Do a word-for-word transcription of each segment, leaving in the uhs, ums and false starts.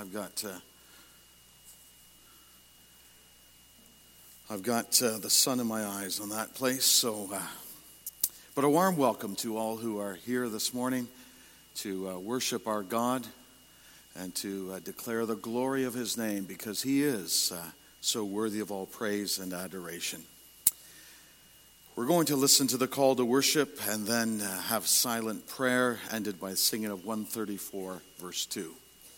I've got uh, I've got uh, the sun in my eyes on that place. So, uh, but a warm welcome to all who are here this morning to uh, worship our God and to uh, declare the glory of His name, because He is uh, so worthy of all praise and adoration. We're going to listen to the call to worship and then uh, have silent prayer ended by singing of one thirty-four, verse two.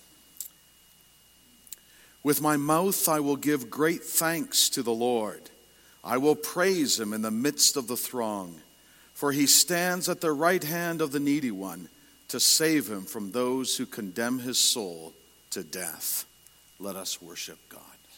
With my mouth I will give great thanks to the Lord. I will praise Him in the midst of the throng, for He stands at the right hand of the needy one to save him from those who condemn his soul to death. Let us worship God.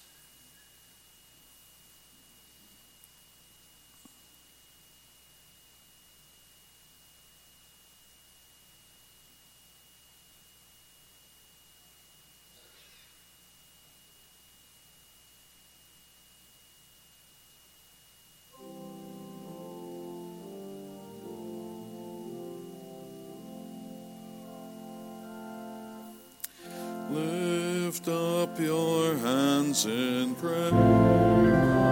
Lift up your hands in prayer.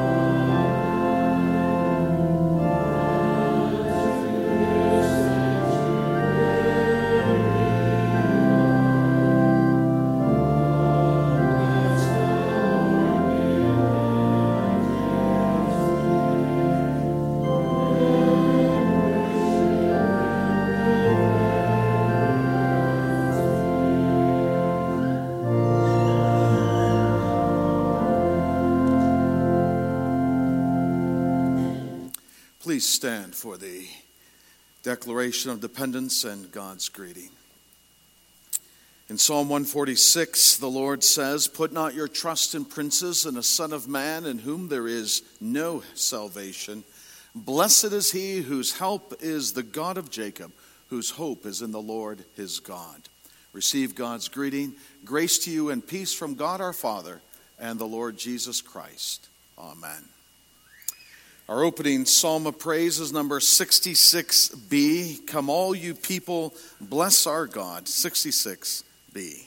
Please stand for the declaration of dependence and God's greeting. In Psalm one forty-six, the Lord says, "Put not your trust in princes and a son of man in whom there is no salvation. Blessed is he whose help is the God of Jacob, whose hope is in the Lord his God." Receive God's greeting. Grace to you and peace from God our Father and the Lord Jesus Christ. Amen. Our opening psalm of praise is number sixty-six B. Come all you people, bless our God. sixty-six B.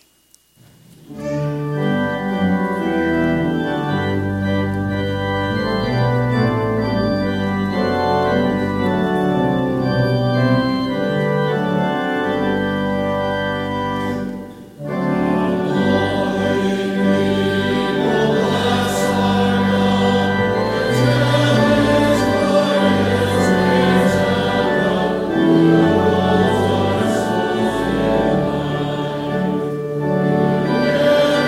Yeah.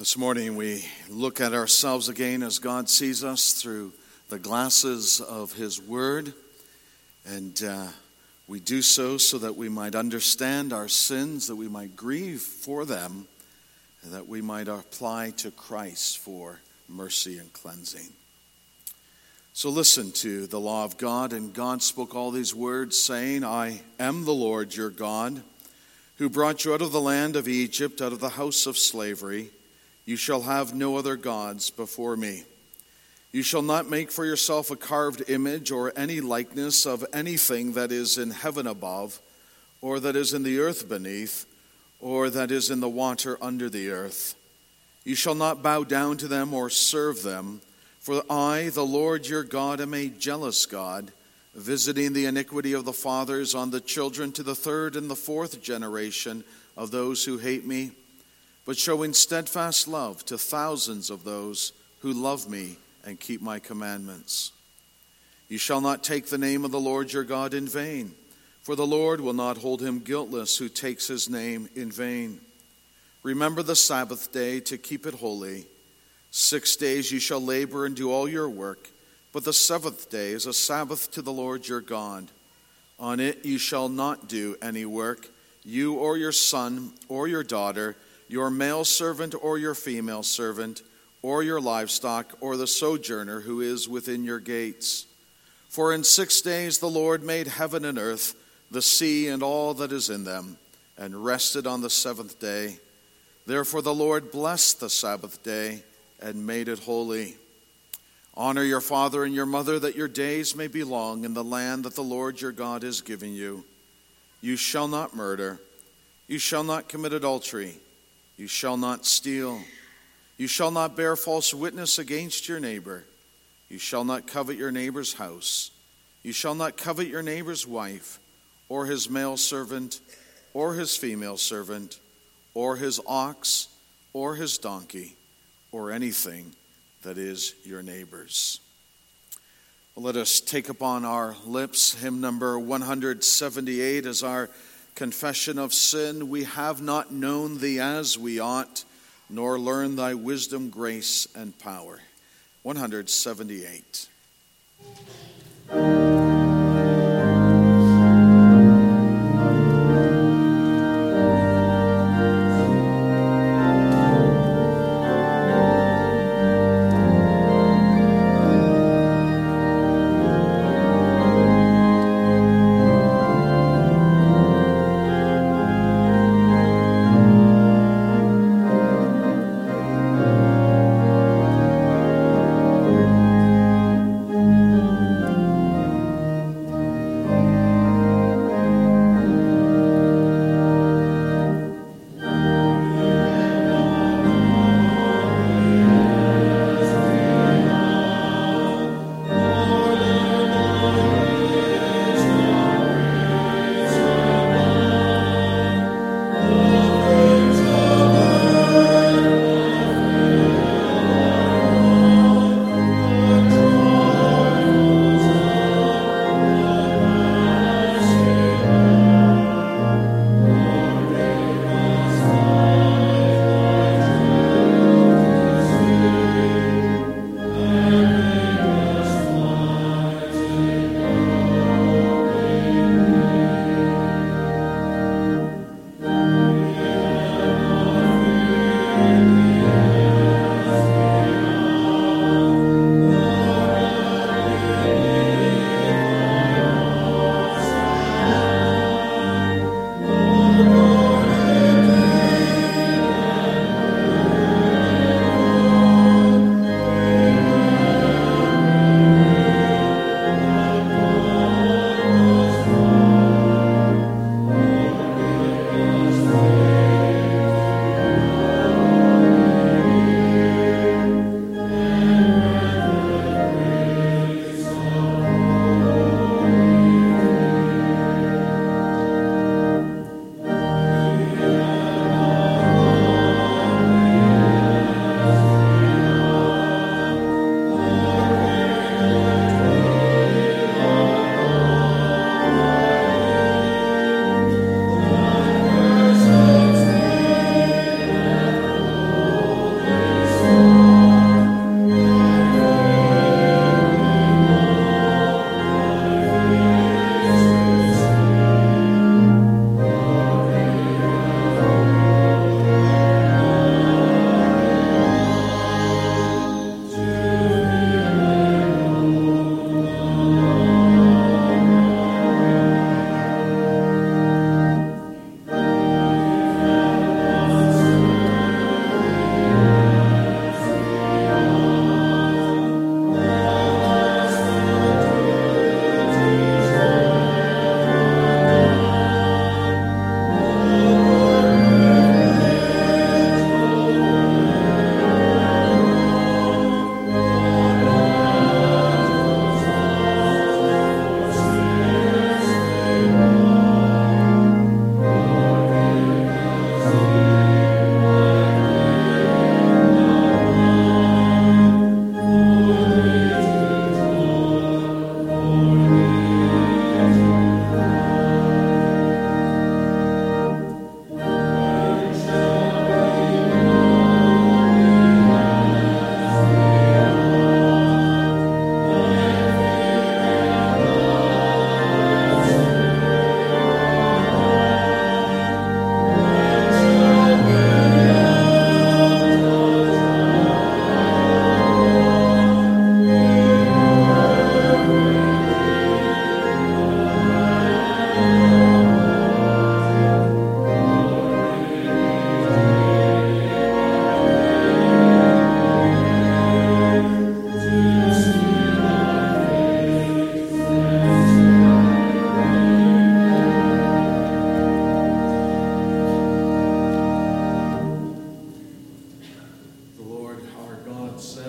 This morning we look at ourselves again as God sees us through the glasses of His Word, and uh, we do so so that we might understand our sins, that we might grieve for them, and that we might apply to Christ for mercy and cleansing. So listen to the law of God, and God spoke all these words, saying, I am the Lord your God, who brought you out of the land of Egypt, out of the house of slavery. You shall have no other gods before me. You shall not make for yourself a carved image or any likeness of anything that is in heaven above, or that is in the earth beneath, or that is in the water under the earth. You shall not bow down to them or serve them, for I, the Lord your God, am a jealous God, visiting the iniquity of the fathers on the children to the third and the fourth generation of those who hate me, but showing steadfast love to thousands of those who love me and keep my commandments. You shall not take the name of the Lord your God in vain, for the Lord will not hold him guiltless who takes his name in vain. Remember the Sabbath day to keep it holy. Six days you shall labor and do all your work, but the seventh day is a Sabbath to the Lord your God. On it you shall not do any work, you or your son or your daughter, your male servant or your female servant, or your livestock, or the sojourner who is within your gates. For in six days the Lord made heaven and earth, the sea and all that is in them, and rested on the seventh day. Therefore the Lord blessed the Sabbath day and made it holy. Honor your father and your mother, that your days may be long in the land that the Lord your God is giving you. You shall not murder. You shall not commit adultery. You shall not steal. You shall not bear false witness against your neighbor. You shall not covet your neighbor's house. You shall not covet your neighbor's wife, or his male servant, or his female servant, or his ox, or his donkey, or anything that is your neighbor's. Well, let us take upon our lips hymn number one seventy-eight as our confession of sin. We have not known thee as we ought, nor learned thy wisdom, grace, and power. one seventy-eight.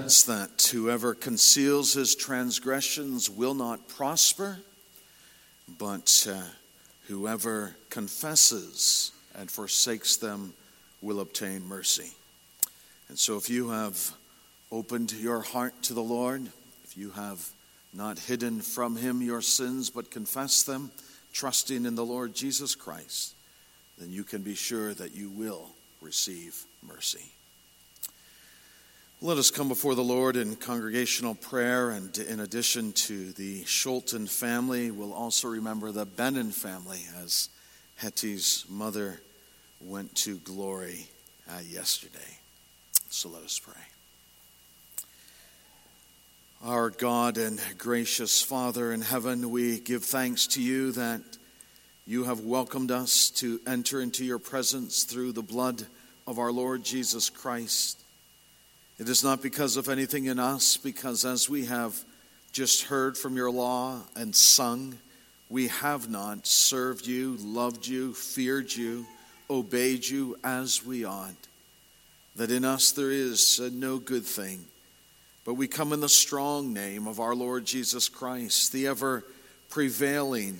says that whoever conceals his transgressions will not prosper, but uh, whoever confesses and forsakes them will obtain mercy. And so if you have opened your heart to the Lord, if you have not hidden from him your sins but confessed them, trusting in the Lord Jesus Christ, then you can be sure that you will receive mercy. Let us come before the Lord in congregational prayer, and in addition to the Schulten family, we'll also remember the Bennon family as Hetty's mother went to glory uh, yesterday. So let us pray. Our God and gracious Father in heaven, we give thanks to you that you have welcomed us to enter into your presence through the blood of our Lord Jesus Christ. It is not because of anything in us, because as we have just heard from your law and sung, we have not served you, loved you, feared you, obeyed you as we ought. That in us there is no good thing, but we come in the strong name of our Lord Jesus Christ, the ever prevailing,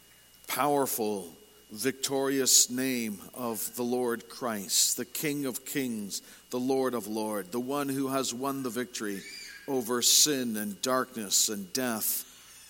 powerful, victorious name of the Lord Christ, the King of kings, the Lord of lords, the one who has won the victory over sin and darkness and death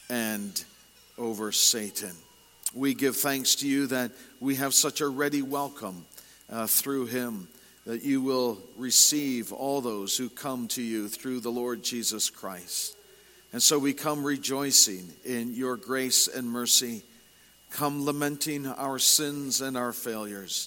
and over Satan. We give thanks to you that we have such a ready welcome uh, through him, that you will receive all those who come to you through the Lord Jesus Christ. And so we come rejoicing in your grace and mercy, come lamenting our sins and our failures.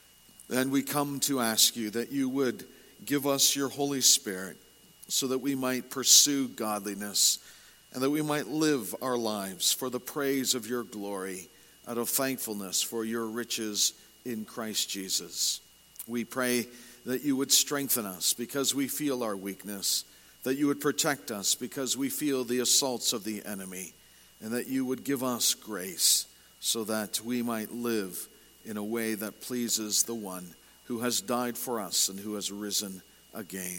And we come to ask you that you would give us your Holy Spirit so that we might pursue godliness and that we might live our lives for the praise of your glory out of thankfulness for your riches in Christ Jesus. We pray that you would strengthen us because we feel our weakness, that you would protect us because we feel the assaults of the enemy, and that you would give us grace so that we might live in a way that pleases the one who has died for us and who has risen again.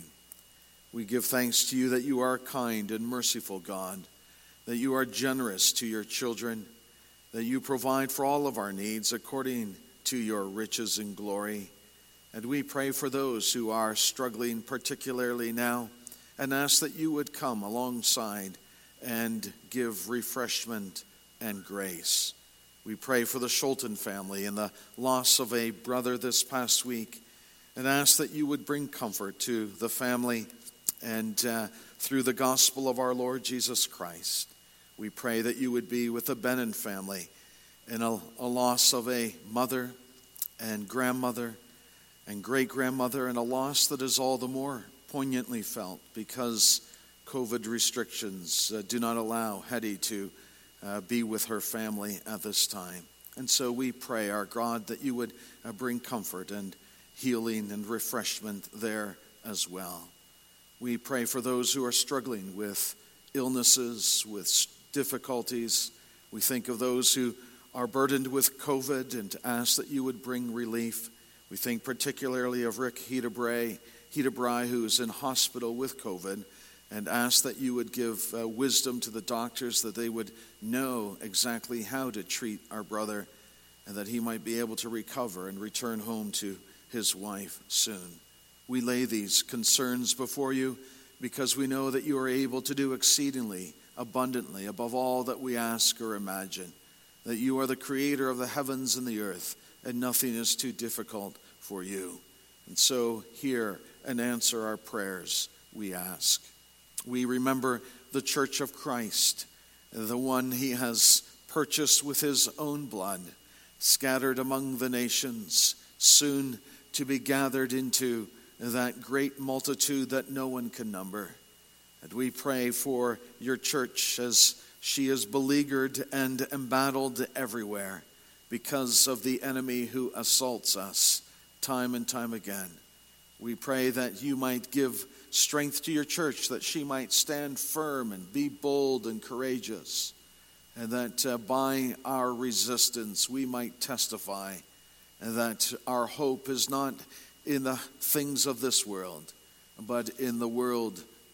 We give thanks to you that you are a kind and merciful God, that you are generous to your children, that you provide for all of our needs according to your riches and glory. And we pray for those who are struggling particularly now, and ask that you would come alongside and give refreshment and grace. We pray for the Schulten family and the loss of a brother this past week, and ask that you would bring comfort to the family and uh, through the gospel of our Lord Jesus Christ. We pray that you would be with the Bennon family in a, a loss of a mother and grandmother and great-grandmother, and a loss that is all the more poignantly felt because COVID restrictions uh, do not allow Hetty to Uh, be with her family at this time. And so we pray, our God, that you would uh, bring comfort and healing and refreshment there as well. We pray for those who are struggling with illnesses, with difficulties. We think of those who are burdened with COVID and ask that you would bring relief. We think particularly of Rick Hedebray, Hedebray, who is in hospital with COVID, and ask that you would give uh, wisdom to the doctors, that they would know exactly how to treat our brother, and that he might be able to recover and return home to his wife soon. We lay these concerns before you because we know that you are able to do exceedingly abundantly above all that we ask or imagine, that you are the creator of the heavens and the earth, and nothing is too difficult for you. And so hear and answer our prayers, we ask. We remember the Church of Christ, the one he has purchased with his own blood, scattered among the nations, soon to be gathered into that great multitude that no one can number. And we pray for your church as she is beleaguered and embattled everywhere because of the enemy who assaults us time and time again. We pray that you might give strength to your church, that she might stand firm and be bold and courageous, and that uh, by our resistance we might testify, and that our hope is not in the things of this world, but in the world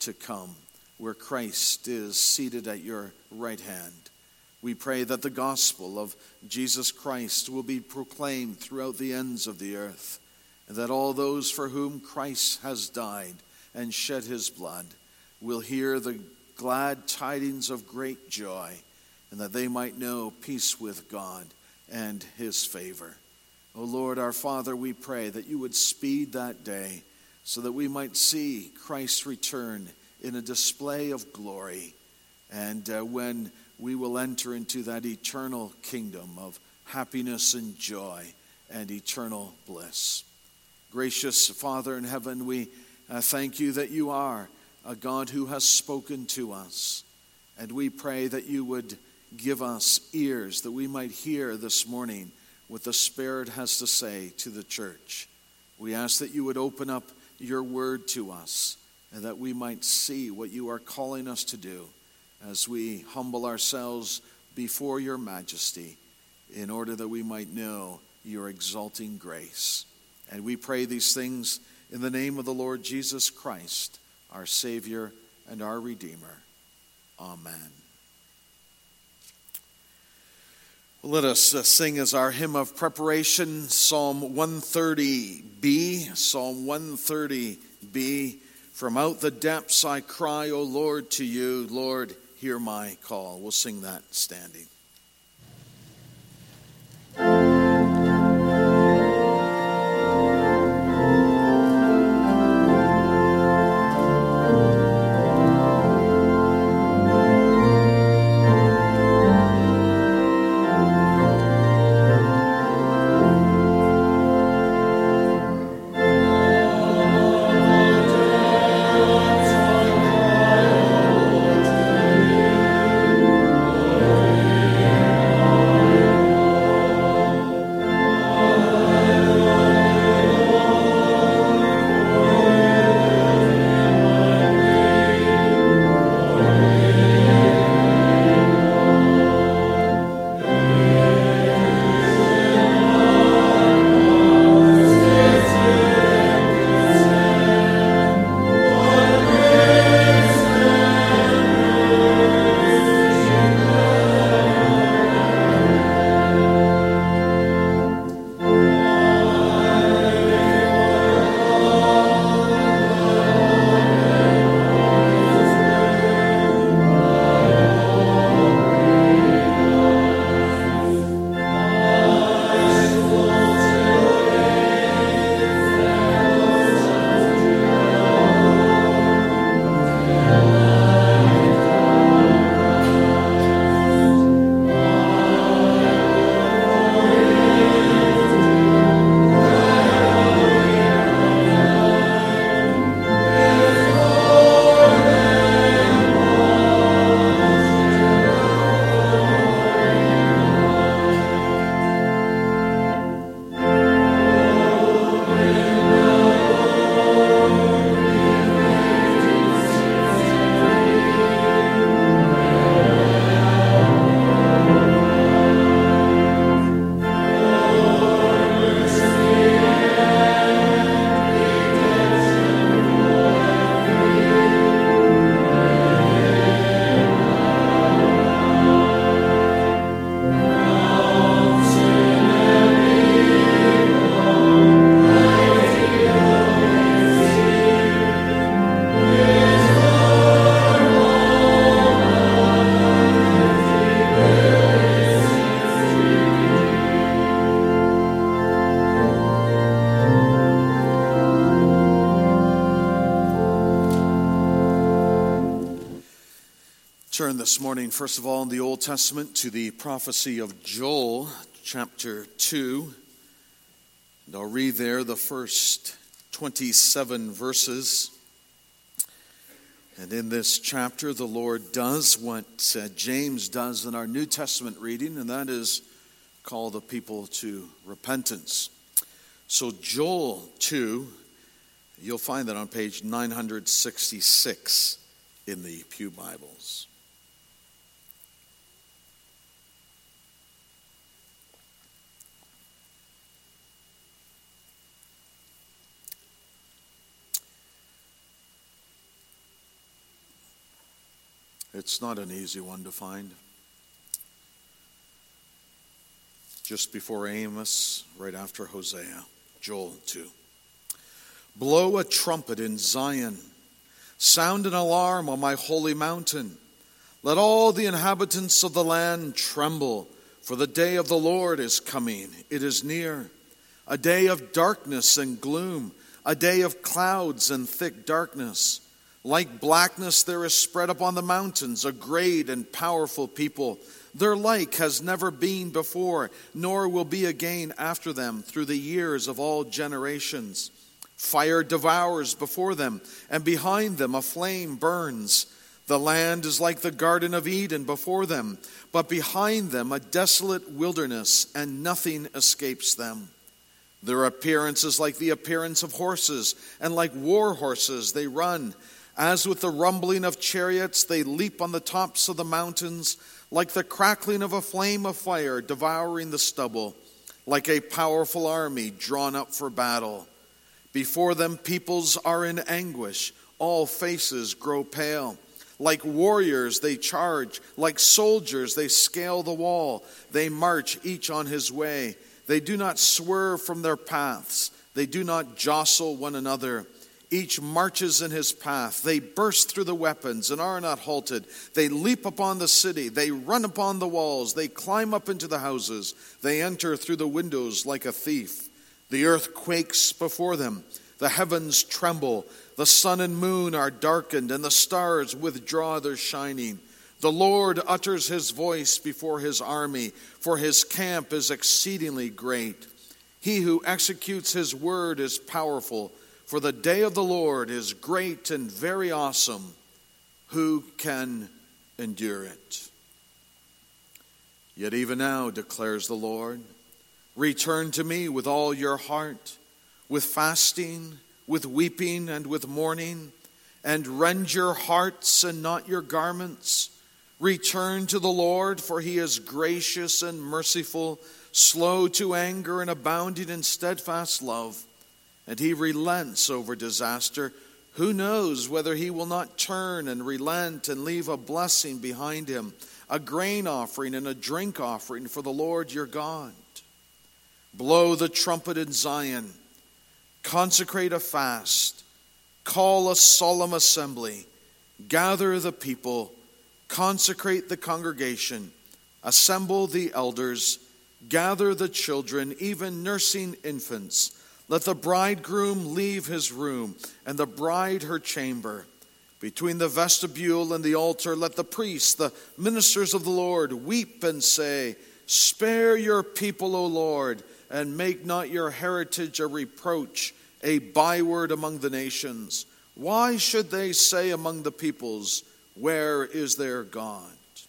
to come, where Christ is seated at your right hand. We pray that the gospel of Jesus Christ will be proclaimed throughout the ends of the earth, and that all those for whom Christ has died and shed his blood will hear the glad tidings of great joy, and that they might know peace with God and his favor. O Lord, our Father, we pray that you would speed that day so that we might see Christ's return in a display of glory, and uh, when we will enter into that eternal kingdom of happiness and joy and eternal bliss. Gracious Father in heaven, we uh, thank you that you are a God who has spoken to us, and we pray that you would give us ears that we might hear this morning what the Spirit has to say to the church. We ask that you would open up your word to us, and that we might see what you are calling us to do as we humble ourselves before your majesty, in order that we might know your exalting grace. And we pray these things in the name of the Lord Jesus Christ, our Savior and our Redeemer. Amen. Let us uh, sing as our hymn of preparation, Psalm one thirty B. Psalm one thirty B. From out the depths I cry, O Lord, to you. Lord, hear my call. We'll sing that standing. Turn this morning, first of all, in the Old Testament to the prophecy of Joel, chapter two. And I'll read there the first twenty-seven verses. And in this chapter, the Lord does what uh, James does in our New Testament reading, and that is call the people to repentance. So Joel two, you'll find that on page nine sixty-six in the Pew Bibles. It's not an easy one to find. Just before Amos, right after Hosea, Joel two. Blow a trumpet in Zion. Sound an alarm on my holy mountain. Let all the inhabitants of the land tremble, for the day of the Lord is coming. It is near. A day of darkness and gloom, a day of clouds and thick darkness. Like blackness there is spread upon the mountains a great and powerful people. Their like has never been before, nor will be again after them through the years of all generations. Fire devours before them, and behind them a flame burns. The land is like the Garden of Eden before them, but behind them a desolate wilderness, and nothing escapes them. Their appearance is like the appearance of horses, and like war horses they run. As with the rumbling of chariots, they leap on the tops of the mountains, like the crackling of a flame of fire devouring the stubble, like a powerful army drawn up for battle. Before them peoples are in anguish, all faces grow pale. Like warriors they charge, like soldiers they scale the wall. They march each on his way. They do not swerve from their paths. They do not jostle one another. Each marches in his path. They burst through the weapons and are not halted. They leap upon the city. They run upon the walls. They climb up into the houses. They enter through the windows like a thief. The earth quakes before them. The heavens tremble. The sun and moon are darkened, and the stars withdraw their shining. The Lord utters his voice before his army, for his camp is exceedingly great. He who executes his word is powerful. For the day of the Lord is great and very awesome. Who can endure it? Yet even now, declares the Lord, return to me with all your heart, with fasting, with weeping, and with mourning, and rend your hearts and not your garments. Return to the Lord, for he is gracious and merciful, slow to anger and abounding in steadfast love. And he relents over disaster. Who knows whether he will not turn and relent and leave a blessing behind him, a grain offering and a drink offering for the Lord your God. Blow the trumpet in Zion. Consecrate a fast. Call a solemn assembly. Gather the people. Consecrate the congregation. Assemble the elders. Gather the children, even nursing infants. Let the bridegroom leave his room, and the bride her chamber. Between the vestibule and the altar, let the priests, the ministers of the Lord, weep and say, spare your people, O Lord, and make not your heritage a reproach, a byword among the nations. Why should they say among the peoples, where is their God?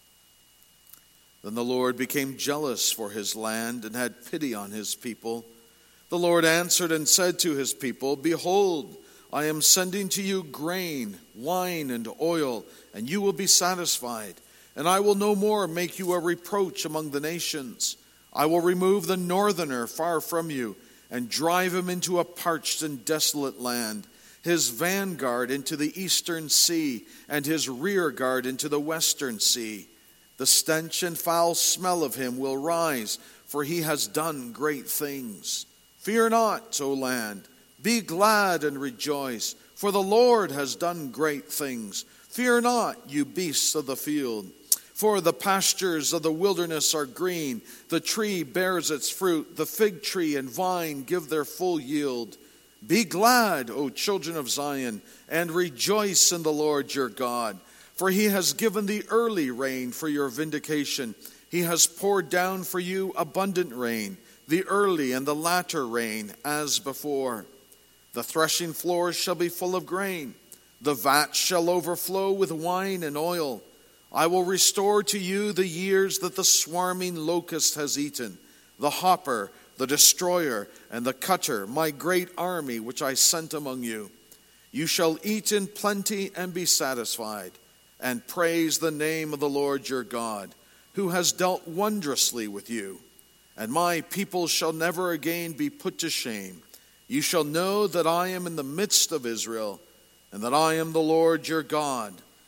Then the Lord became jealous for his land and had pity on his people. The Lord answered and said to his people, behold, I am sending to you grain, wine, and oil, and you will be satisfied. And I will no more make you a reproach among the nations. I will remove the northerner far from you, and drive him into a parched and desolate land, his vanguard into the eastern sea, and his rear guard into the western sea. The stench and foul smell of him will rise, for he has done great things. Fear not, O land. Be glad and rejoice, for the Lord has done great things. Fear not, you beasts of the field. For the pastures of the wilderness are green. The tree bears its fruit. The fig tree and vine give their full yield. Be glad, O children of Zion, and rejoice in the Lord your God. For he has given the early rain for your vindication. He has poured down for you abundant rain, the early and the latter rain as before. The threshing floors shall be full of grain. The vats shall overflow with wine and oil. I will restore to you the years that the swarming locust has eaten, the hopper, the destroyer, and the cutter, my great army which I sent among you. You shall eat in plenty and be satisfied, and praise the name of the Lord your God, who has dealt wondrously with you. And my people shall never again be put to shame. You shall know that I am in the midst of Israel, and that I am the Lord your God.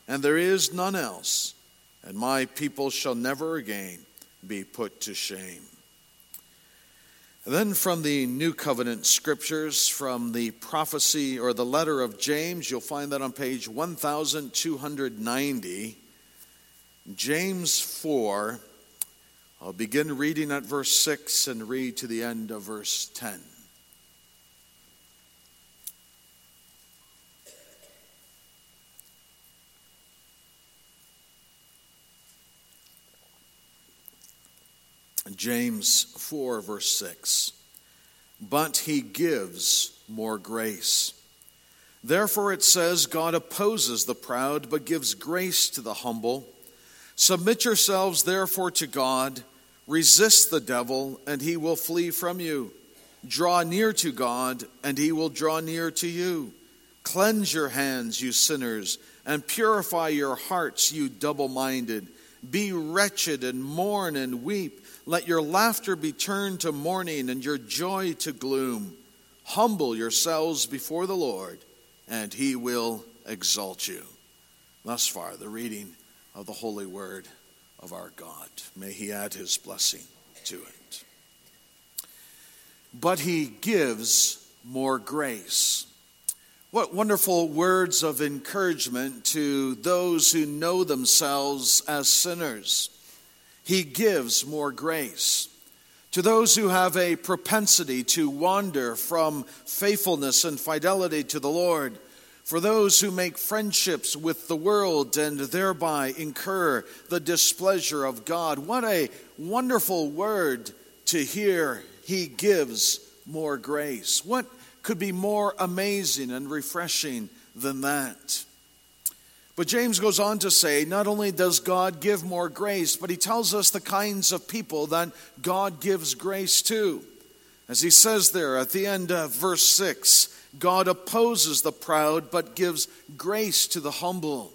and there is none else, and my people shall never again be put to shame. And then from the New Covenant scriptures, from the prophecy or the letter of James, you'll find that on page one thousand two hundred ninety, James four. I'll begin reading at verse six and read to the end of verse ten. James four, verse six. But he gives more grace. Therefore it says, God opposes the proud, but gives grace to the humble. Submit yourselves therefore to God. Resist the devil, and he will flee from you. Draw near to God, and he will draw near to you. Cleanse your hands, you sinners, and purify your hearts, you double-minded. Be wretched and mourn and weep. Let your laughter be turned to mourning and your joy to gloom. Humble yourselves before the Lord, and he will exalt you. Thus far, the reading of the holy word of our God. May he add his blessing to it. But he gives more grace. What wonderful words of encouragement to those who know themselves as sinners. He gives more grace. To those who have a propensity to wander from faithfulness and fidelity to the Lord, for those who make friendships with the world and thereby incur the displeasure of God, what a wonderful word to hear. He gives more grace. What could be more amazing and refreshing than that? But James goes on to say, not only does God give more grace, but he tells us the kinds of people that God gives grace to. As he says there at the end of verse six, God opposes the proud, but gives grace to the humble.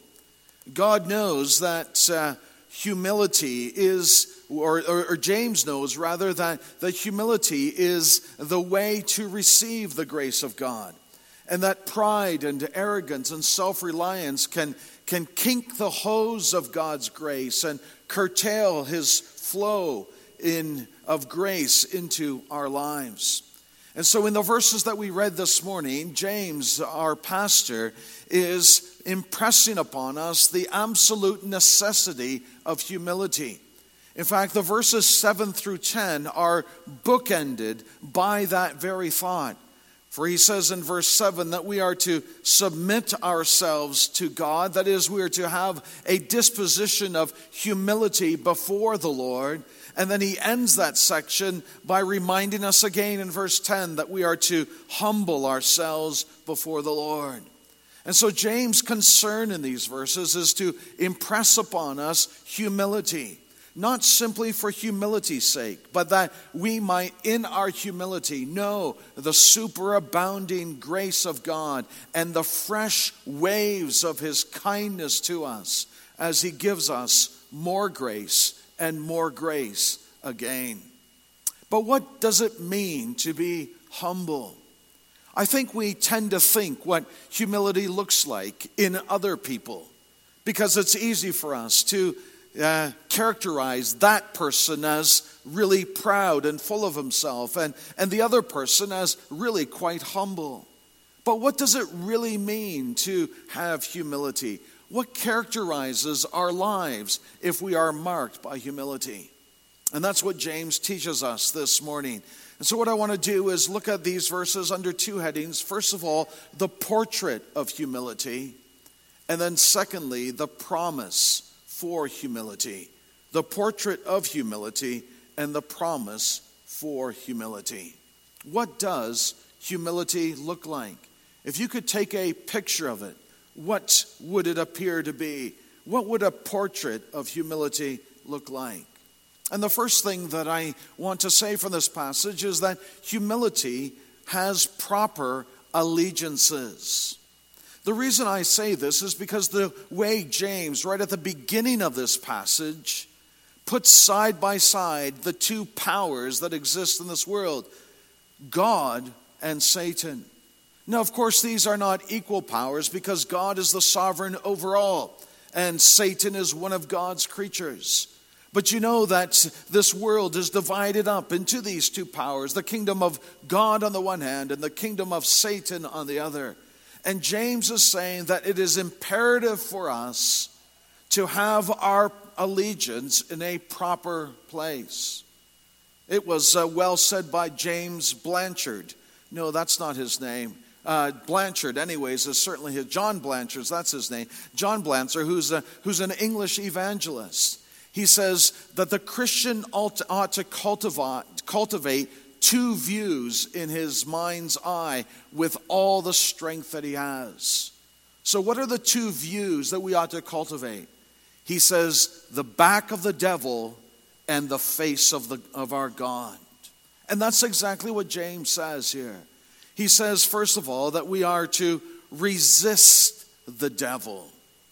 God knows that uh, humility is, or, or, or James knows rather, that, that humility is the way to receive the grace of God. And that pride and arrogance and self-reliance can, can kink the hose of God's grace and curtail his flow in, of grace into our lives. And so in the verses that we read this morning, James, our pastor, is impressing upon us the absolute necessity of humility. In fact, the verses seven through ten are bookended by that very thought. For he says in verse seven that we are to submit ourselves to God. That is, we are to have a disposition of humility before the Lord. And then he ends that section by reminding us again in verse ten that we are to humble ourselves before the Lord. And so James' concern in these verses is to impress upon us humility. Not simply for humility's sake, but that we might in our humility know the superabounding grace of God and the fresh waves of his kindness to us as he gives us more grace and more grace again. But what does it mean to be humble? I think we tend to think what humility looks like in other people because it's easy for us to Uh, characterize that person as really proud and full of himself and, and the other person as really quite humble. But what does it really mean to have humility? What characterizes our lives if we are marked by humility? And that's what James teaches us this morning. And so what I want to do is look at these verses under two headings. First of all, the portrait of humility. And then secondly, the promise for humility. The portrait of humility and the promise for humility. What does humility look like? If you could take a picture of it, what would it appear to be? What would a portrait of humility look like? And the first thing that I want to say from this passage is that humility has proper allegiances. The reason I say this is because the way James, right at the beginning of this passage, puts side by side the two powers that exist in this world, God and Satan. Now, of course, these are not equal powers because God is the sovereign over all. and Satan is one of God's creatures. But you know that this world is divided up into these two powers, the kingdom of God on the one hand and the kingdom of Satan on the other. And James is saying that it is imperative for us to have our allegiance in a proper place. It was uh, well said by James Blanchard. No, that's not his name. Uh, Blanchard, anyways, is certainly his. John Blanchard, that's his name. John Blanchard, who's a, who's an English evangelist. He says that the Christian ought to, ought to cultivate, cultivate two views in his mind's eye with all the strength that he has. So what are the two views that we ought to cultivate? He says, the back of the devil and the face of the of our God. And that's exactly what James says here. He says, first of all, that we are to resist the devil.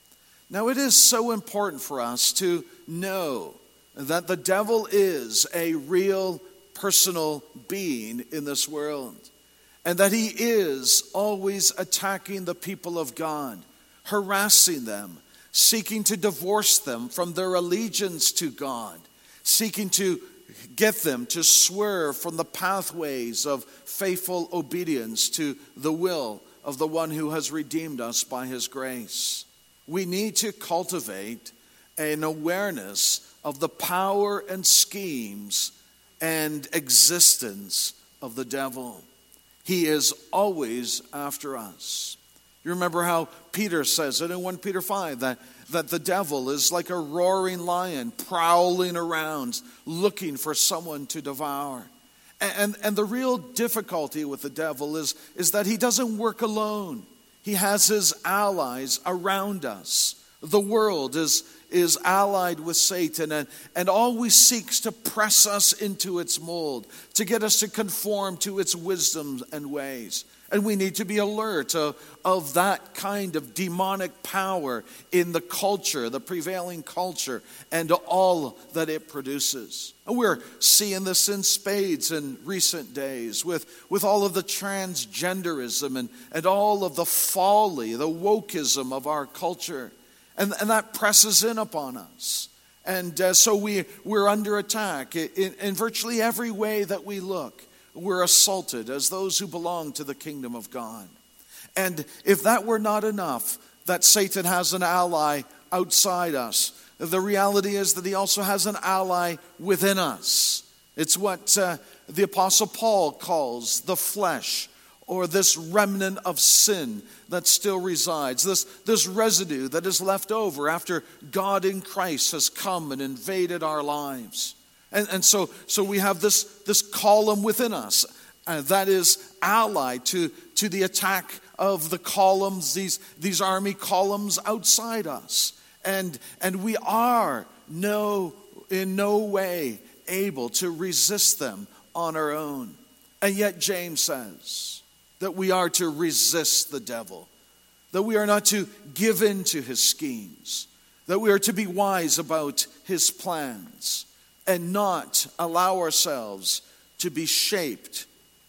Now, it is so important for us to know that the devil is a real personal being in this world, and that he is always attacking the people of God, harassing them, seeking to divorce them from their allegiance to God, seeking to get them to swerve from the pathways of faithful obedience to the will of the one who has redeemed us by his grace. We need to cultivate an awareness of the power and schemes and existence of the devil. He is always after us. You remember how Peter says it in First Peter five, that, that the devil is like a roaring lion prowling around looking for someone to devour. And, and, and the real difficulty with the devil is, is that he doesn't work alone. He has his allies around us. The world is, is allied with Satan and, and always seeks to press us into its mold, to get us to conform to its wisdom and ways. And we need to be alert of, of that kind of demonic power in the culture, the prevailing culture, and all that it produces. And we're seeing this in spades in recent days with, with all of the transgenderism and, and all of the folly, the wokeism of our culture. And, and that presses in upon us. And uh, so we, we're under attack in, in virtually every way that we look. We're assaulted as those who belong to the kingdom of God. And if that were not enough, that Satan has an ally outside us, the reality is that he also has an ally within us. It's what uh, the Apostle Paul calls the flesh, or this remnant of sin that still resides, this, this residue that is left over after God in Christ has come and invaded our lives. And, and so, so we have this, this column within us uh, that is allied to, to the attack of the columns, these, these army columns outside us. And, and we are no, in no way able to resist them on our own. And yet James says that we are to resist the devil, that we are not to give in to his schemes, that we are to be wise about his plans, and not allow ourselves to be shaped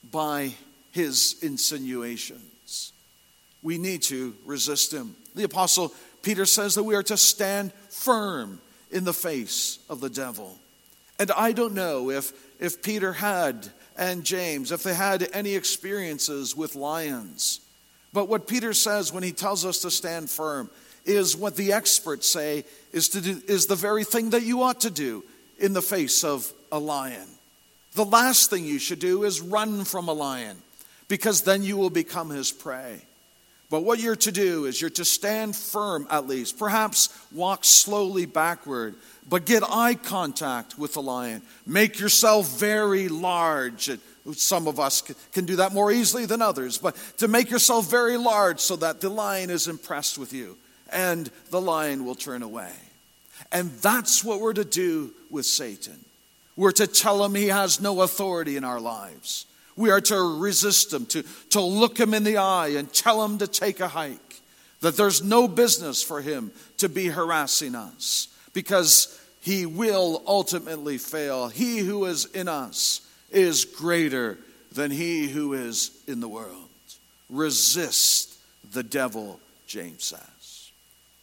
by his insinuations. We need to resist him. The Apostle Peter says that we are to stand firm in the face of the devil. And I don't know if, if Peter had, and James, if they had any experiences with lions. But what Peter says when he tells us to stand firm is what the experts say is, to do, is the very thing that you ought to do in the face of a lion. The last thing you should do is run from a lion, because then you will become his prey. But what you're to do is you're to stand firm at least, perhaps walk slowly backward, but get eye contact with the lion. Make yourself very large. Some of us can do that more easily than others, but to make yourself very large so that the lion is impressed with you and the lion will turn away. And that's what we're to do with Satan. We're to tell him he has no authority in our lives. We are to resist him, to, to look him in the eye and tell him to take a hike, that there's no business for him to be harassing us, because he will ultimately fail. He who is in us is greater than he who is in the world. Resist the devil, James says.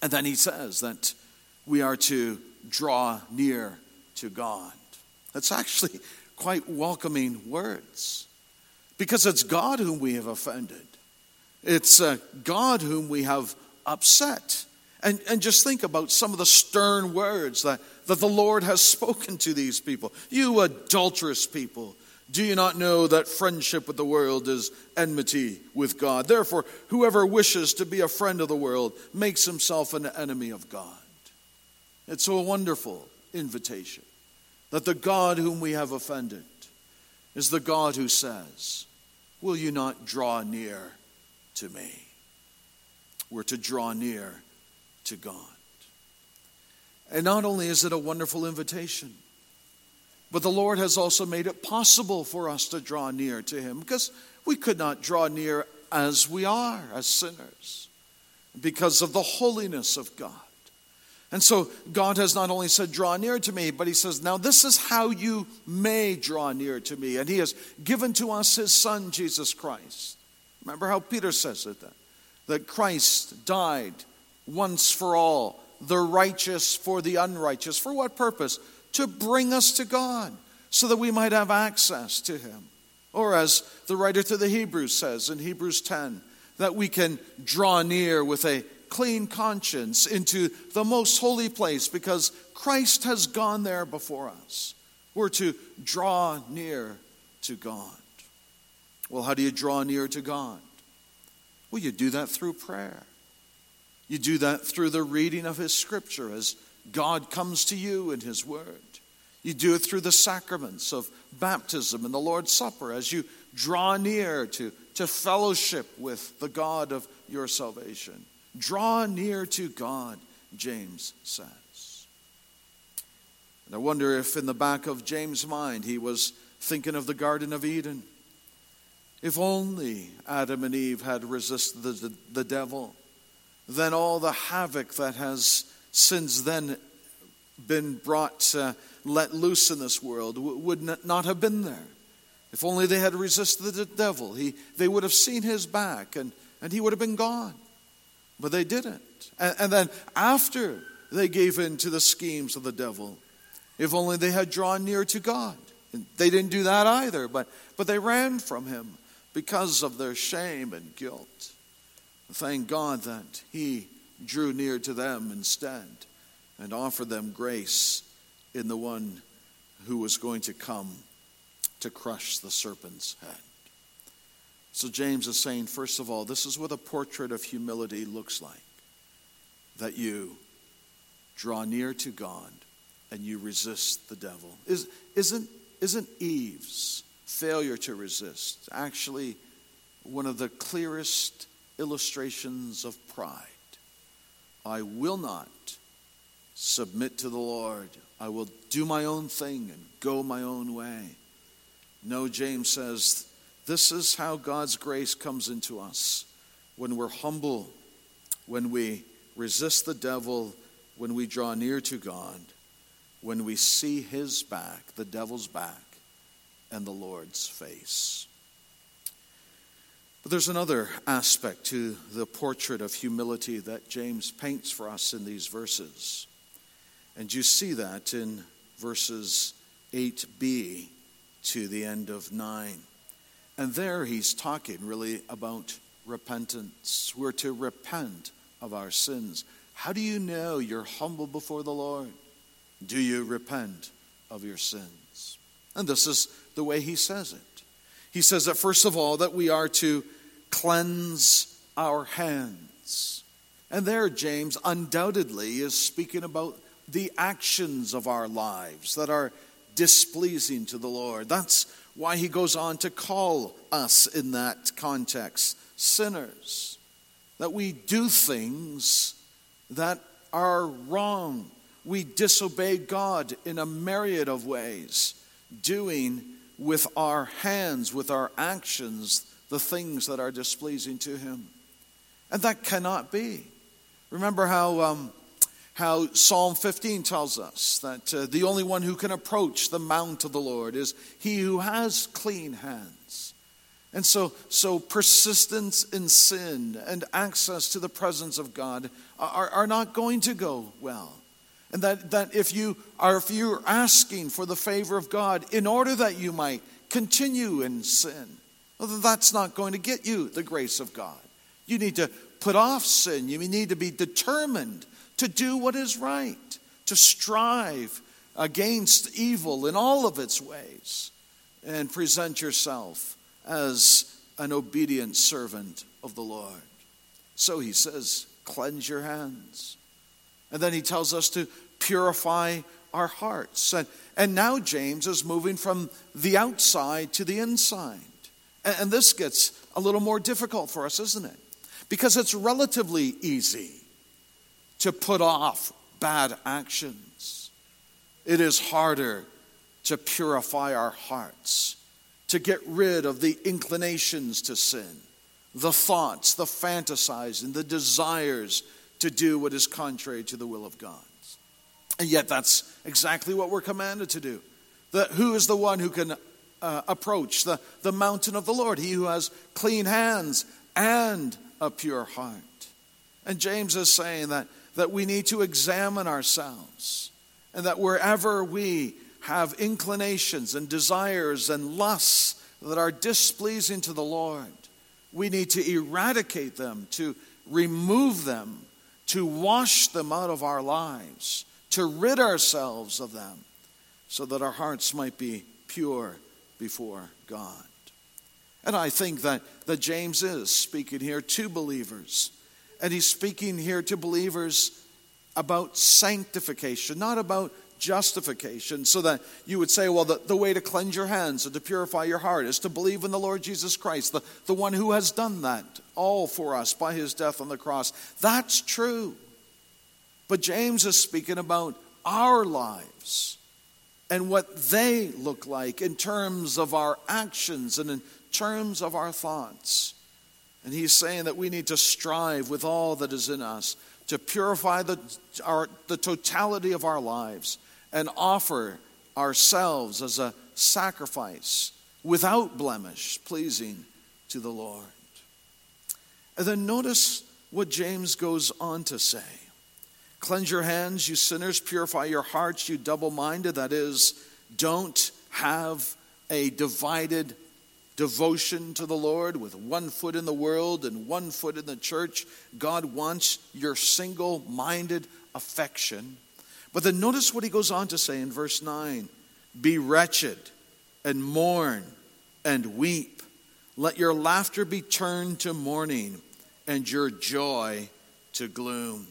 And then he says that we are to draw near to God. That's actually quite welcoming words, because it's God whom we have offended. It's uh, God whom we have upset. And, and just think about some of the stern words that, that the Lord has spoken to these people. You adulterous people, do you not know that friendship with the world is enmity with God? Therefore, whoever wishes to be a friend of the world makes himself an enemy of God. It's a wonderful invitation that the God whom we have offended is the God who says, will you not draw near to me? We're to draw near to God. And not only is it a wonderful invitation, but the Lord has also made it possible for us to draw near to him, because we could not draw near as we are, as sinners, because of the holiness of God. And so God has not only said, draw near to me, but he says, now this is how you may draw near to me. And he has given to us his Son, Jesus Christ. Remember how Peter says it, that, that Christ died once for all, the righteous for the unrighteous. For what purpose? To bring us to God, so that we might have access to him. Or as the writer to the Hebrews says in Hebrews ten, that we can draw near with a clean conscience into the most holy place, because Christ has gone there before us. We're to draw near to God. Well, how do you draw near to God? Well, you do that through prayer. You do that through the reading of his scripture as God comes to you in his word. You do it through the sacraments of baptism and the Lord's Supper as you draw near to, to fellowship with the God of your salvation. Draw near to God, James says. And I wonder if in the back of James' mind he was thinking of the Garden of Eden. If only Adam and Eve had resisted the, the, the devil, then all the havoc that has since then been brought, uh, let loose in this world w- would not have been there. If only they had resisted the devil, he, they would have seen his back and, and he would have been gone. But they didn't. And, and then after they gave in to the schemes of the devil, if only they had drawn near to God. And they didn't do that either, but, but they ran from him because of their shame and guilt. Thank God that he drew near to them instead and offered them grace in the one who was going to come to crush the serpent's head. So James is saying, first of all, this is what a portrait of humility looks like. That you draw near to God and you resist the devil. Is, isn't, isn't Eve's failure to resist actually one of the clearest illustrations of pride? I will not submit to the Lord. I will do my own thing and go my own way. No, James says, this is how God's grace comes into us. When we're humble, when we resist the devil, when we draw near to God, when we see his back, the devil's back, and the Lord's face. But there's another aspect to the portrait of humility that James paints for us in these verses. And you see that in verses eight b to the end of nine. And there he's talking really about repentance. We're to repent of our sins. How do you know you're humble before the Lord? Do you repent of your sins? And this is the way he says it. He says that first of all, that we are to cleanse our hands. And there James undoubtedly is speaking about the actions of our lives that are displeasing to the Lord. That's why he goes on to call us in that context sinners. That we do things that are wrong. We disobey God in a myriad of ways, doing with our hands, with our actions, the things that are displeasing to him. And that cannot be. Remember how um, how Psalm fifteen tells us that uh, the only one who can approach the mount of the Lord is he who has clean hands And so, so persistence in sin and access to the presence of God are, are not going to go well. And that, that if you are if you're asking for the favor of God in order that you might continue in sin, well, that's not going to get you the grace of God. You need to put off sin. You need to be determined to do what is right, to strive against evil in all of its ways, and present yourself as an obedient servant of the Lord. So he says, cleanse your hands. And then he tells us to purify our hearts. And, and now James is moving from the outside to the inside. And, and this gets a little more difficult for us, isn't it? Because it's relatively easy to put off bad actions. It is harder to purify our hearts, to get rid of the inclinations to sin, the thoughts, the fantasizing, the desires to do what is contrary to the will of God. And yet that's exactly what we're commanded to do. The, who is the one who can uh, approach the, the mountain of the Lord? He who has clean hands and a pure heart. And James is saying that, that we need to examine ourselves, and that wherever we have inclinations and desires and lusts that are displeasing to the Lord, we need to eradicate them, to remove them, to wash them out of our lives, to rid ourselves of them, so that our hearts might be pure before God. And I think that, that James is speaking here to believers. And he's speaking here to believers about sanctification, not about justification, so that you would say, well, the, the way to cleanse your hands and to purify your heart is to believe in the Lord Jesus Christ, the, the one who has done that all for us by his death on the cross. That's true. But James is speaking about our lives and what they look like in terms of our actions and in terms of our thoughts. And he's saying that we need to strive with all that is in us to purify the, our, the totality of our lives and offer ourselves as a sacrifice without blemish, pleasing to the Lord. And then notice what James goes on to say. Cleanse your hands, you sinners. Purify your hearts, you double-minded. That is, don't have a divided devotion to the Lord with one foot in the world and one foot in the church. God wants your single-minded affection. But then notice what he goes on to say in verse nine. Be wretched and mourn and weep. Let your laughter be turned to mourning and your joy to gloom.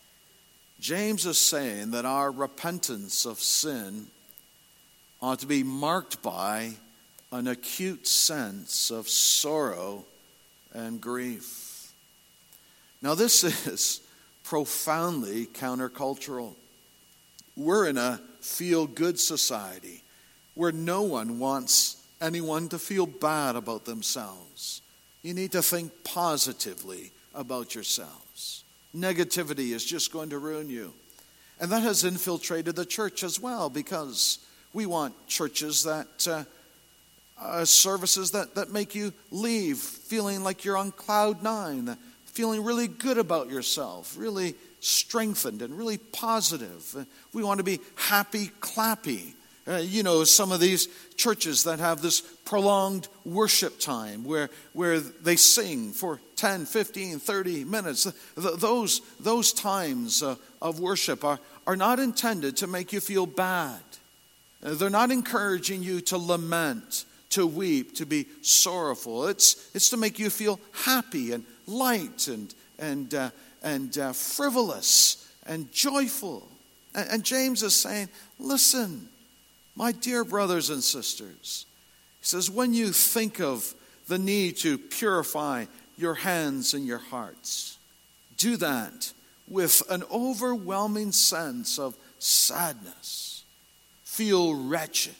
James is saying that our repentance of sin ought to be marked by an acute sense of sorrow and grief. Now, this is profoundly countercultural. We're in a feel-good society where no one wants anyone to feel bad about themselves. You need to think positively about yourselves. Negativity is just going to ruin you. And that has infiltrated the church as well, because we want churches that... Uh, Uh, services that, that make you leave feeling like you're on cloud nine, feeling really good about yourself, really strengthened and really positive. Uh, we want to be happy, clappy. Uh, you know, some of these churches that have this prolonged worship time where, where they sing for ten, fifteen, thirty minutes. Th- those, those times uh, of worship are, are not intended to make you feel bad. Uh, they're not encouraging you to lament, to weep, to be sorrowful. It's it's to make you feel happy and light and and uh, and uh, frivolous and joyful. And, and James is saying, listen, my dear brothers and sisters. He says, when you think of the need to purify your hands and your hearts, do that with an overwhelming sense of sadness. Feel wretched.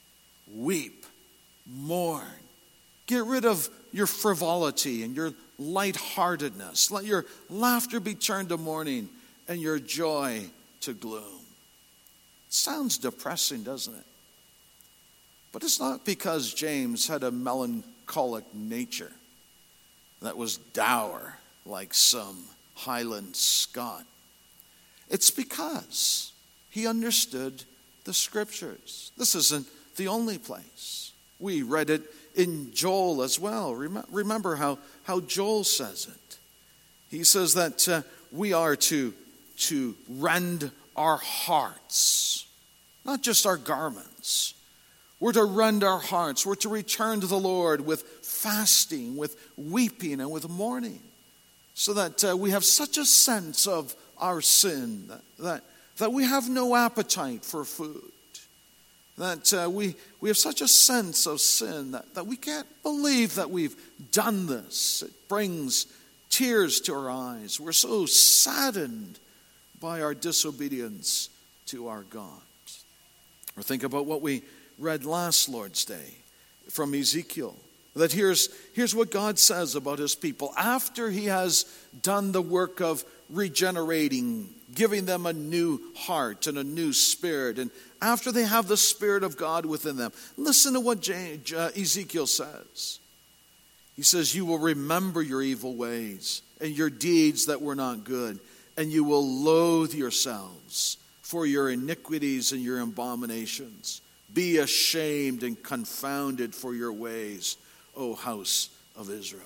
Weep. Mourn. Get rid of your frivolity and your lightheartedness. Let your laughter be turned to mourning and your joy to gloom. It sounds depressing, doesn't it? But it's not because James had a melan- bucolic nature that was dour like some Highland Scot. It's because he understood the Scriptures. This isn't the only place. We read it in Joel as well. Remember how, how Joel says it. He says that uh, we are to, to rend our hearts, not just our garments. We're to rend our hearts. We're to return to the Lord with fasting, with weeping, and with mourning, so that uh, we have such a sense of our sin that, that, that we have no appetite for food. That uh, we, we have such a sense of sin that, that we can't believe that we've done this. It brings tears to our eyes. We're so saddened by our disobedience to our God. Or think about what we read last Lord's Day from Ezekiel. That here's, here's what God says about his people. After he has done the work of regenerating, giving them a new heart and a new spirit, and after they have the Spirit of God within them, listen to what Ezekiel says. He says, you will remember your evil ways and your deeds that were not good, and you will loathe yourselves for your iniquities and your abominations. Be ashamed and confounded for your ways, O house of Israel.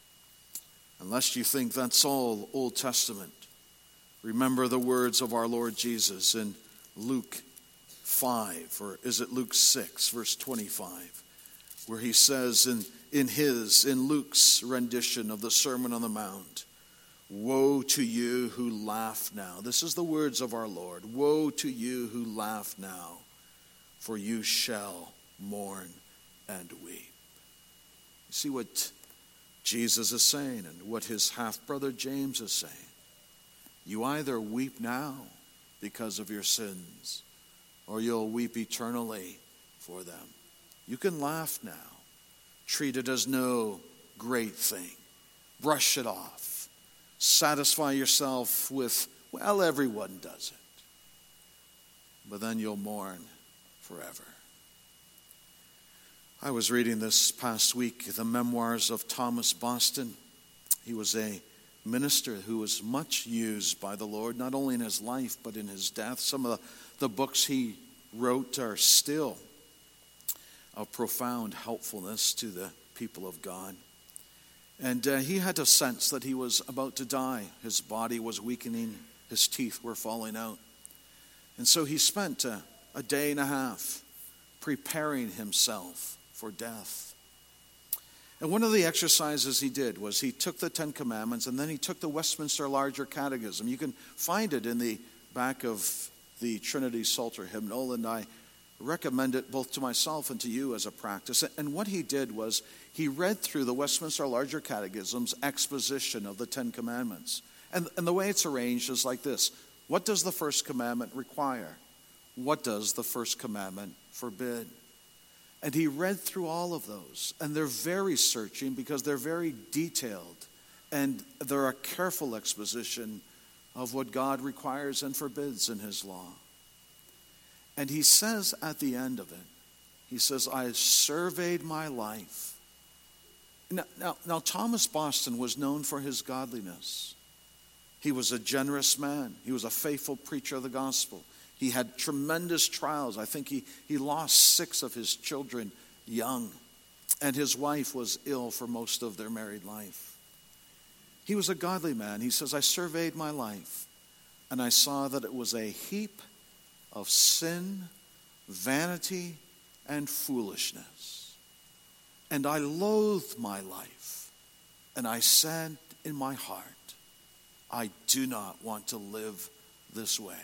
Unless you think that's all Old Testament, remember the words of our Lord Jesus in Luke five, or is it Luke six, verse twenty-five, where he says in, in his, in Luke's rendition of the Sermon on the Mount, woe to you who laugh now. This is the words of our Lord. Woe to you who laugh now, for you shall mourn and weep. You see what Jesus is saying and what his half-brother James is saying. You either weep now because of your sins, or you'll weep eternally for them. You can laugh now. Treat it as no great thing. Brush it off. Satisfy yourself with, well, everyone does it. But then you'll mourn forever. I was reading this past week the memoirs of Thomas Boston. He was a minister who was much used by the Lord, not only in his life, but in his death. Some of the, the books he wrote are still of profound helpfulness to the people of God. And uh, he had a sense that he was about to die. His body was weakening. His teeth were falling out. And so he spent a, a day and a half preparing himself for death. And one of the exercises he did was he took the Ten Commandments and then he took the Westminster Larger Catechism. You can find it in the back of the Trinity Psalter hymnal, and I recommend it both to myself and to you as a practice. And what he did was he read through the Westminster Larger Catechism's exposition of the Ten Commandments. And, and the way it's arranged is like this. What does the first commandment require? What does the first commandment forbid? And he read through all of those. And they're very searching because they're very detailed. And they're a careful exposition of what God requires and forbids in his law. And he says at the end of it, he says, I surveyed my life. Now, now, now Thomas Boston was known for his godliness. He was a generous man. He was a faithful preacher of the gospel. He had tremendous trials. I think he, he lost six of his children young. And his wife was ill for most of their married life. He was a godly man. He says, I surveyed my life, and I saw that it was a heap of sin, vanity, and foolishness. And I loathed my life, and I said in my heart, I do not want to live this way.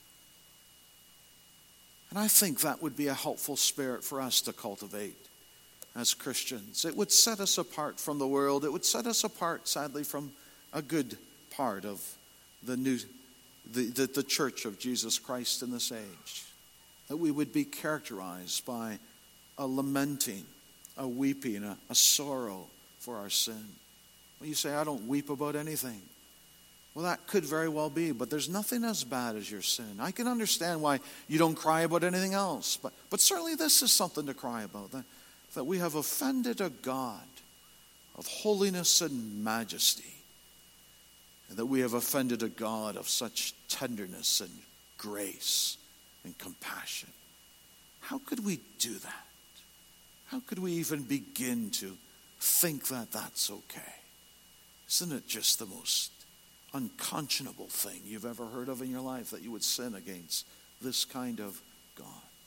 And I think that would be a helpful spirit for us to cultivate as Christians. It would set us apart from the world. It would set us apart, sadly, from a good part of the new, the, the, the church of Jesus Christ in this age. That we would be characterized by a lamenting, a weeping, a, a sorrow for our sin. Well, you say, I don't weep about anything. Well, that could very well be, but there's nothing as bad as your sin. I can understand why you don't cry about anything else, but, but certainly this is something to cry about. That that we have offended a God of holiness and majesty, and that we have offended a God of such tenderness and grace and compassion. How could we do that? How could we even begin to think that that's okay? Isn't it just the most unconscionable thing you've ever heard of in your life, that you would sin against this kind of God?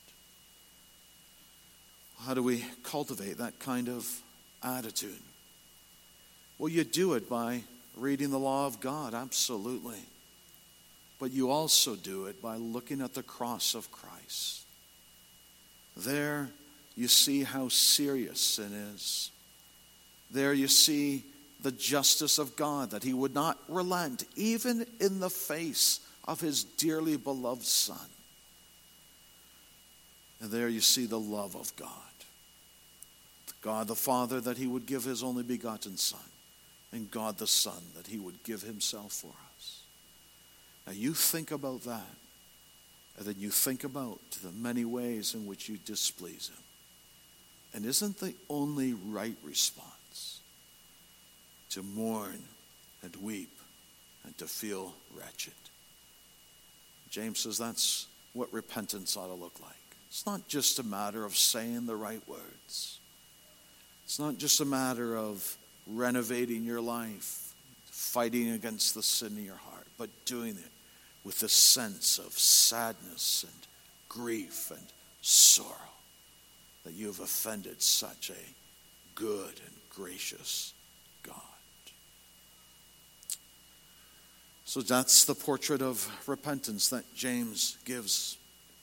How do we cultivate that kind of attitude? Well, you do it by reading the law of God, absolutely. But you also do it by looking at the cross of Christ. There you see how serious sin is. There you see the justice of God, that he would not relent even in the face of his dearly beloved Son. And there you see the love of God. God the Father, that he would give his only begotten Son. And God the Son, that he would give himself for us. Now you think about that. And then you think about the many ways in which you displease him. And isn't the only right response to mourn and weep and to feel wretched? James says that's what repentance ought to look like. It's not just a matter of saying the right words. It's not just a matter of renovating your life, fighting against the sin in your heart, but doing it with a sense of sadness and grief and sorrow that you have offended such a good and gracious God. So that's the portrait of repentance that James gives.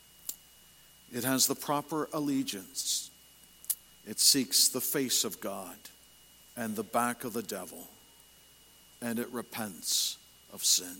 It has the proper allegiance. It seeks the face of God and the back of the devil, and it repents of sin.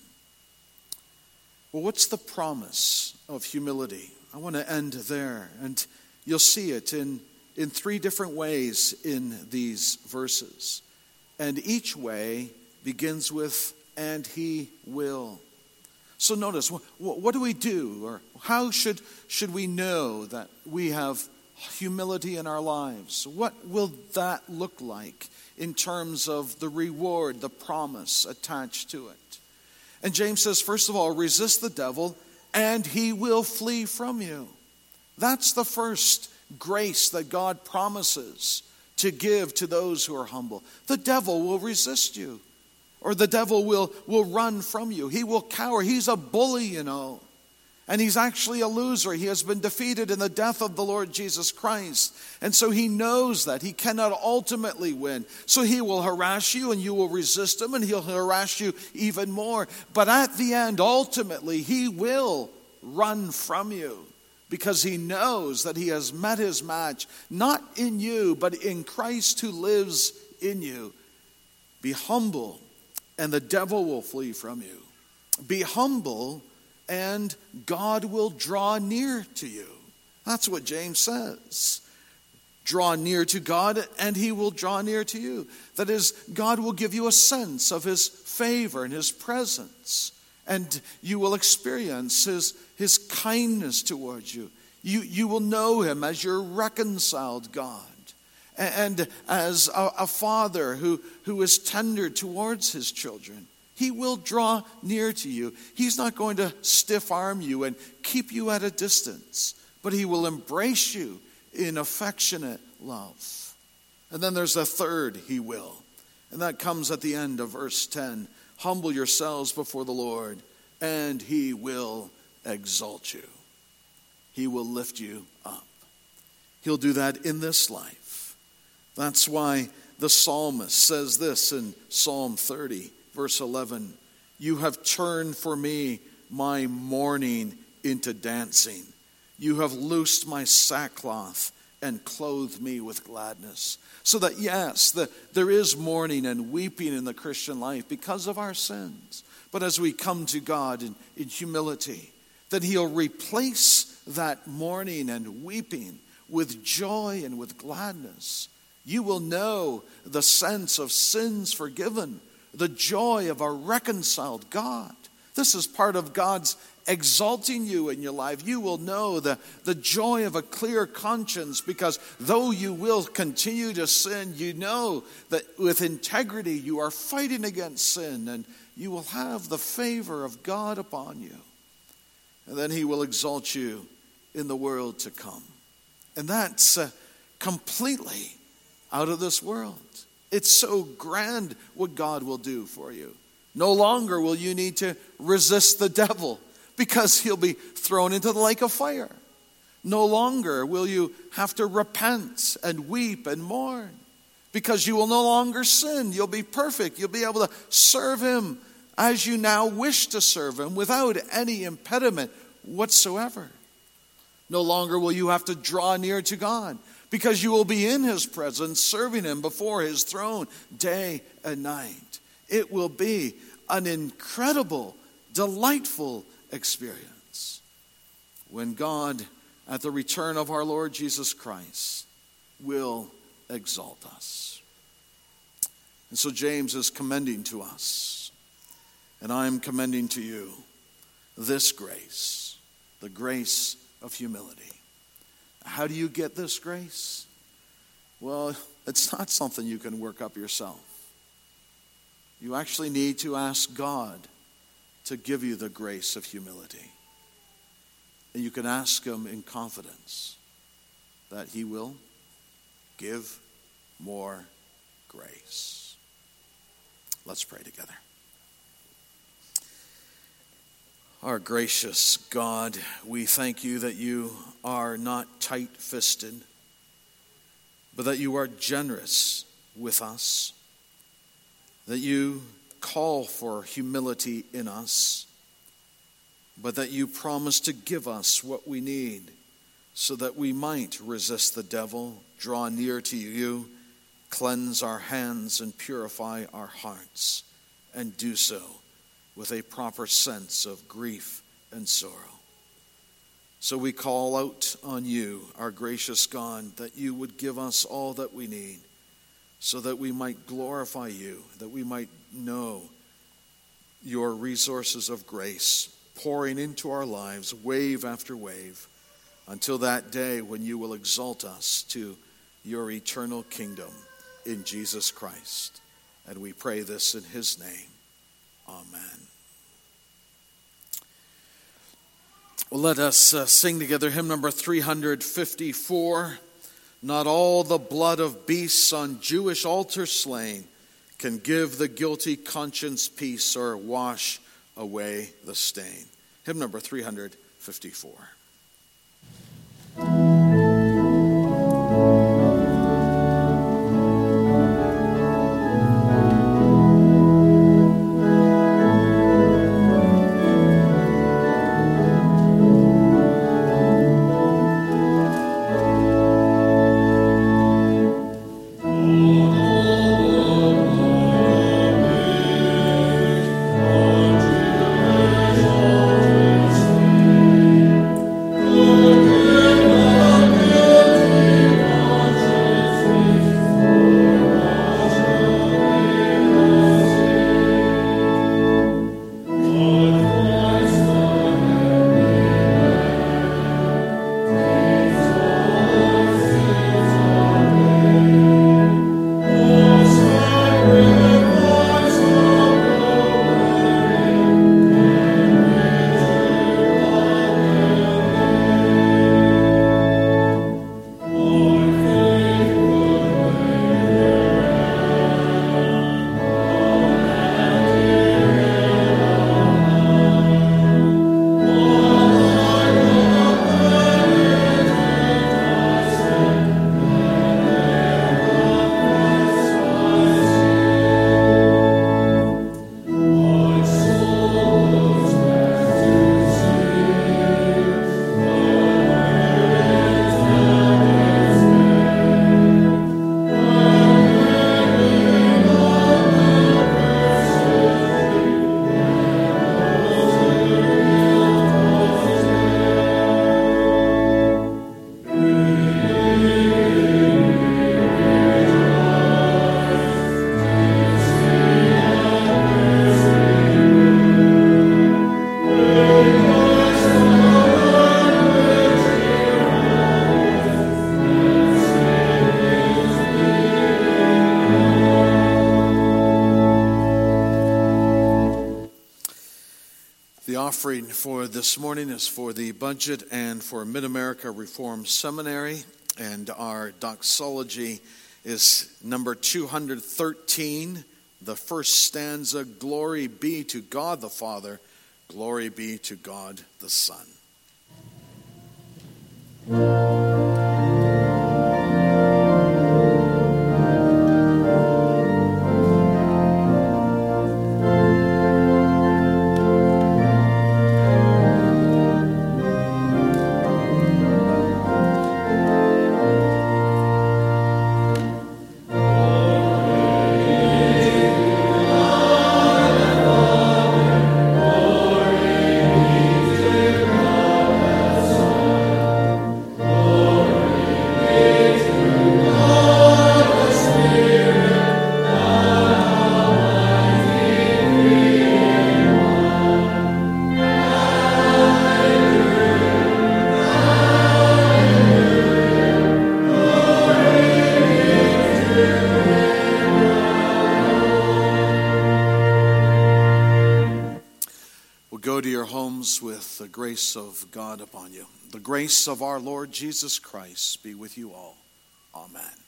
Well, what's the promise of humility? I want to end there, and you'll see it in, in three different ways in these verses. And each way begins with, and he will. So notice, what, what do we do? Or how should, should we know that we have humility in our lives? What will that look like in terms of the reward, the promise attached to it? And James says, first of all, resist the devil and he will flee from you. That's the first grace that God promises to give to those who are humble. The devil will resist you, or the devil will, will run from you. He will cower. He's a bully, you know. And he's actually a loser. He has been defeated in the death of the Lord Jesus Christ. And so he knows that he cannot ultimately win. So he will harass you and you will resist him, and he'll harass you even more. But at the end, ultimately, he will run from you because he knows that he has met his match, not in you, but in Christ who lives in you. Be humble, and the devil will flee from you. Be humble, and God will draw near to you. That's what James says. Draw near to God, and he will draw near to you. That is, God will give you a sense of his favor and his presence. And you will experience his, his kindness towards you. You, you will know him as your reconciled God. And as a, a father who, who is tender towards his children. He will draw near to you. He's not going to stiff arm you and keep you at a distance, but he will embrace you in affectionate love. And then there's a third, he will. And that comes at the end of verse ten. Humble yourselves before the Lord, and he will exalt you. He will lift you up. He'll do that in this life. That's why the psalmist says this in Psalm thirty. Verse eleven, you have turned for me my mourning into dancing. You have loosed my sackcloth and clothed me with gladness. So that, yes, the, there is mourning and weeping in the Christian life because of our sins. But as we come to God in, in humility, that he'll replace that mourning and weeping with joy and with gladness. You will know the sense of sins forgiven, the joy of a reconciled God. This is part of God's exalting you in your life. You will know the, the joy of a clear conscience, because though you will continue to sin, you know that with integrity you are fighting against sin, and you will have the favor of God upon you. And then he will exalt you in the world to come. And that's uh, completely out of this world. It's so grand what God will do for you. No longer will you need to resist the devil, because he'll be thrown into the lake of fire. No longer will you have to repent and weep and mourn, because you will no longer sin. You'll be perfect. You'll be able to serve him as you now wish to serve him, without any impediment whatsoever. No longer will you have to draw near to God, because you will be in his presence, serving him before his throne day and night. It will be an incredible, delightful experience when God, at the return of our Lord Jesus Christ, will exalt us. And so James is commending to us, and I am commending to you, this grace, the grace of humility. How do you get this grace? Well, it's not something you can work up yourself. You actually need to ask God to give you the grace of humility. And you can ask him in confidence that he will give more grace. Let's pray together. Our gracious God, we thank you that you are not tight-fisted, but that you are generous with us, that you call for humility in us, but that you promise to give us what we need so that we might resist the devil, draw near to you, cleanse our hands and purify our hearts, and do so with a proper sense of grief and sorrow. So we call out on you, our gracious God, that you would give us all that we need, so that we might glorify you, that we might know your resources of grace pouring into our lives wave after wave, until that day when you will exalt us to your eternal kingdom in Jesus Christ. And we pray this in his name. Amen. Well, let us uh, sing together hymn number three fifty-four. Not all the blood of beasts on Jewish altars slain can give the guilty conscience peace or wash away the stain. Hymn number three fifty-four. The offering for this morning is for the budget and for Mid-America Reformed Seminary, and our doxology is number two hundred thirteen, the first stanza, Glory be to God the Father, glory be to God the Son. Go to your homes with the grace of God upon you. The grace of our Lord Jesus Christ be with you all. Amen.